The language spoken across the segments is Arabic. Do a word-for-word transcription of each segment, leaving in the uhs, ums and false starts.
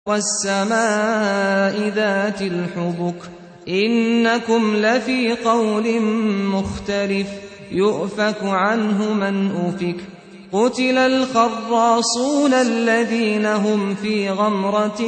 وَالسَّمَاءِ ذَاتِ الْحُبُكِ إِنَّكُمْ لَفِي قَوْلٍ مُخْتَلِفٍ يُؤْفَكُ عَنْهُ مَنْ أُفِكَ قُتِلَ الْخَرَّاصُونَ الَّذِينَ هُمْ فِي غَمْرَةٍ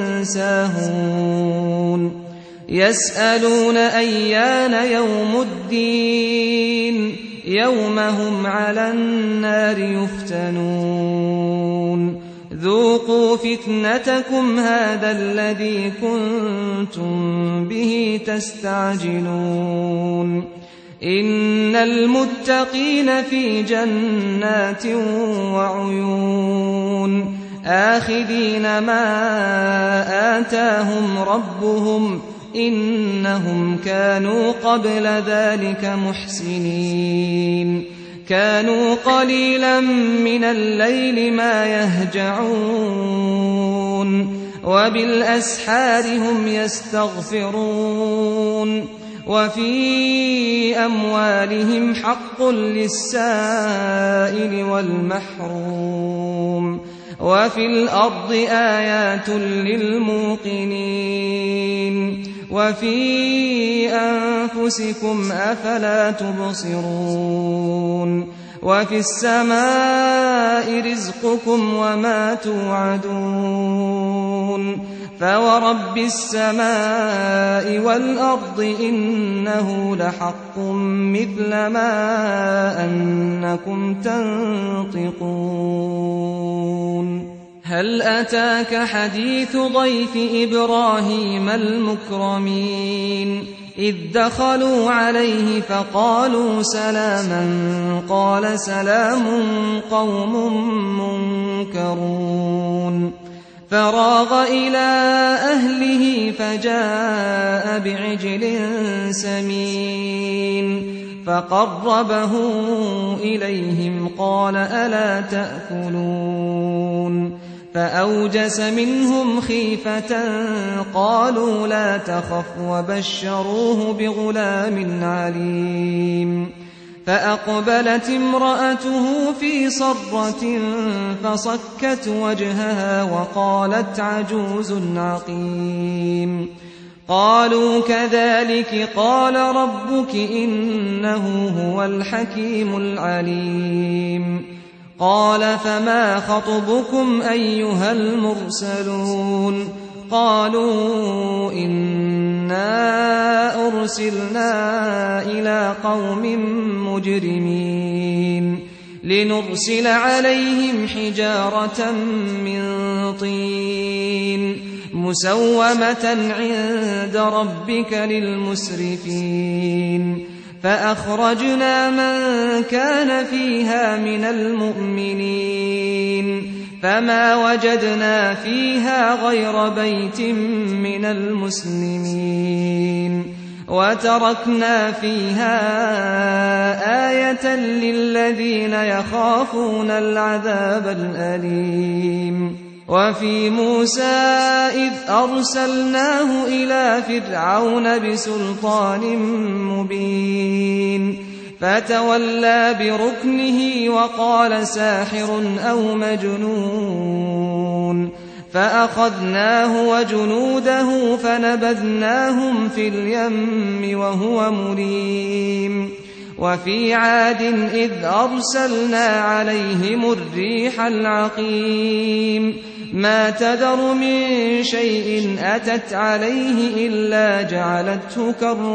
سَاهُونَ يَسْأَلُونَ أَيَّانَ يَوْمُ الدِّينِ يَوْمَ هُمْ عَلَى النَّارِ يُفْتَنُونَ ذُوقُوا فِتْنَتَكُمْ هَذَا الَّذِي كُنتُم بِهِ تَسْتَعْجِلُونَ إِنَّ الْمُتَّقِينَ فِي جَنَّاتٍ وَعُيُونٍ آخِذِينَ مَا آتَاهُمْ رَبُّهُمْ إِنَّهُمْ كَانُوا قَبْلَ ذَلِكَ مُحْسِنِينَ كَانُوا قَلِيلًا مِنَ اللَّيْلِ مَا يَهْجَعُونَ وَبِالْأَسْحَارِ هُمْ يَسْتَغْفِرُونَ وَفِي أَمْوَالِهِمْ حَقٌّ لِّلسَّائِلِ وَالْمَحْرُومِ وَفِي الْأَرْضِ آيَاتٌ لِّلْمُوقِنِينَ وَفِي أَنفُسِكُمْ أَفَلَا تُبْصِرُونَ وَفِي السَّمَاءِ رِزْقُكُمْ وَمَا تُوعَدُونَ فَوَرَبِّ السَّمَاءِ وَالْأَرْضِ إِنَّهُ لَحَقٌّ مِّثْلَ مَا أَنَّكُمْ تَنطِقُونَ هَلْ أَتَاكَ حَدِيثُ ضَيْفِ إِبْرَاهِيمَ الْمُكْرَمِينَ إِذْ دَخَلُوا عَلَيْهِ فَقَالُوا سَلَامًا قَالَ سَلَامٌ قَوْمٌ مُنكَرُونَ فَرَاغَ إِلَىٰ أَهْلِهِ فَجَاءَ بِعِجْلٍ سَمِينٍ فَقَرَّبَهُ إِلَيْهِمْ قَالَ أَلَا تَأْكُلُونَ فَأَوْجَسَ مِنْهُمْ خِيفَةً قَالُوا لَا تَخَفْ وَبَشَّرُوهُ بِغُلَامٍ عَلِيمٍ فَأَقْبَلَتِ امْرَأَتُهُ فِي صَرَّةٍ فَصَكَّتْ وَجْهَهَا وَقَالَتْ عَجُوزٌ عَقِيمٌ قَالُوا كَذَلِكِ قَالَ رَبُّكِ إِنَّهُ هُوَ الْحَكِيمُ الْعَلِيمُ قَالَ فَمَا خَطْبُكُمْ أَيُّهَا الْمُرْسَلُونَ قَالُوا إِنَّا أُرْسِلْنَا إِلَىٰ قَوْمٍ مُجْرِمِينَ لِنُرْسِلَ عَلَيْهِمْ حِجَارَةً مِّن طِينٍ مُّسَوَّمَةً عِندَ رَبِّكَ لِلْمُسْرِفِينَ فَأَخْرَجْنَا مَن كَانَ فِيهَا مِنَ الْمُؤْمِنِينَ فَمَا وَجَدْنَا فِيهَا غَيْرَ بَيْتٍ مِّنَ الْمُسْلِمِينَ وَتَرَكْنَا فِيهَا آيَةً لِّلَّذِينَ يَخَافُونَ الْعَذَابَ الْأَلِيمَ وَفِي مُوسَىٰ إِذْ أَرْسَلْنَاهُ إِلَىٰ فِرْعَوْنَ بِسُلْطَانٍ مُّبِينٍ فَتَوَلَّىٰ بِرُكْنِهِ وَقَالَ سَاحِرٌ أَوْ مَجْنُونٌ فَأَخَذْنَاهُ وَجُنُودَهُ فَنَبَذْنَاهُمْ فِي الْيَمِّ وَهُوَ مُلِيمٌ وَفِي عَادٍ إِذْ أَرْسَلْنَا عَلَيْهِمُ الرِّيحَ الْعَقِيمَ مَا تَذَرُ مِن شَيْءٍ أَتَتْ عَلَيْهِ إِلَّا جَعَلَتْهُ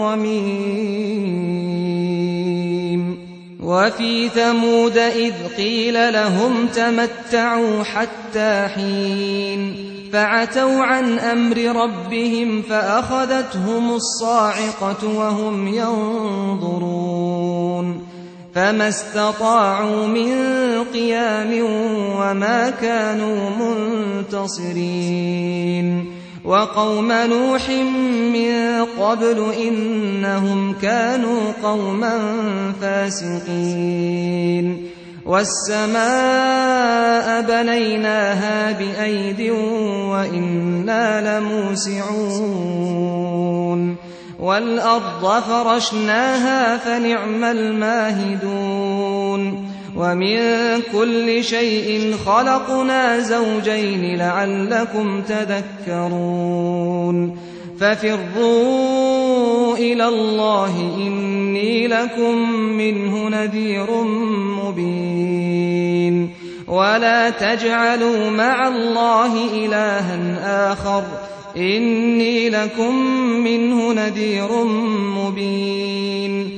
كَالرَّمِيمِ وَفِي ثَمُودَ إِذْ قِيلَ لَهُمْ تَمَتَّعُوا حَتَّىٰ حِينٍ فَعَتَوْا عَنْ أَمْرِ رَبِّهِمْ فَأَخَذَتْهُمُ الصَّاعِقَةُ وَهُمْ يَنظُرُونَ فَمَا اسْتَطَاعُوا مِن قِيَامٍ وَمَا كَانُوا مُنتَصِرِينَ وَقَوْمَ نُوحٍ مِّن قَبْلُ إِنَّهُمْ كَانُوا قَوْمًا فَاسِقِينَ وَالسَّمَاءَ بَنَيْنَاهَا بِأَيْدٍ وَإِنَّا لَمُوسِعُونَ وَالْأَرْضَ فَرَشْنَاهَا فَنِعْمَ الْمَاهِدُونَ ومن كل شيء خلقنا زوجين لعلكم تذكرون ففروا إلى الله إني لكم منه نذير مبين ولا تجعلوا مع الله إلها آخر إني لكم منه نذير مبين